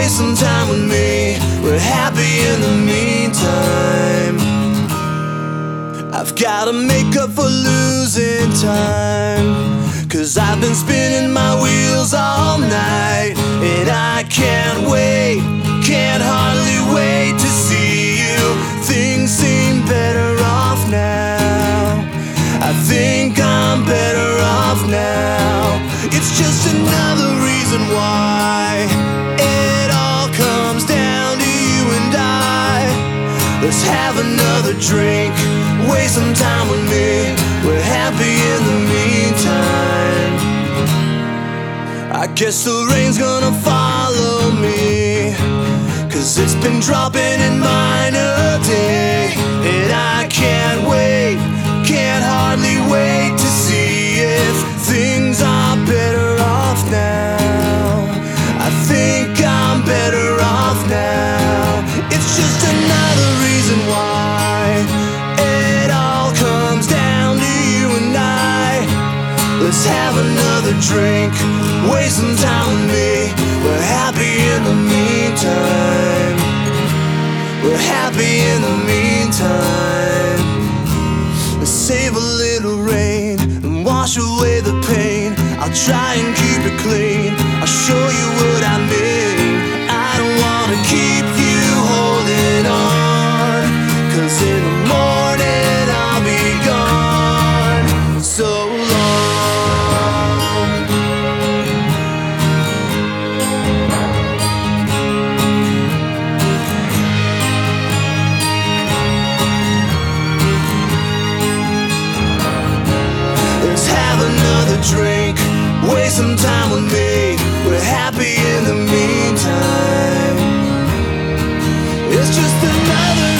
waste some time with me. We're happy in the meantime. I've gotta make up for losing time, 'cause I've been spinning my wheels all night. And I can't wait, can't hardly wait to see you. Things seem better off now. I think I'm better off now. It's just another reason why it all comes down to you and I. Let's have another drink, waste some time with me. We're happy in the meantime. I guess the rain's gonna follow me, 'cause it's been dropping in mine a day. And I can't wait, can't hardly wait to see if things are better off now. I think I'm better off now. It's just another reason why it all comes down to you and I. Let's have another drink, waste some time with me. We're happy in the meantime. We're happy in the meantime. Let's save a little rain and wash away the pain. I'll try and keep it clean, I'll show you what I mean. I don't wanna keep you holding on, 'cause in the morning I'll be gone. So long. Let's have another drink, waste some time with me. We're happy in the meantime. It's just another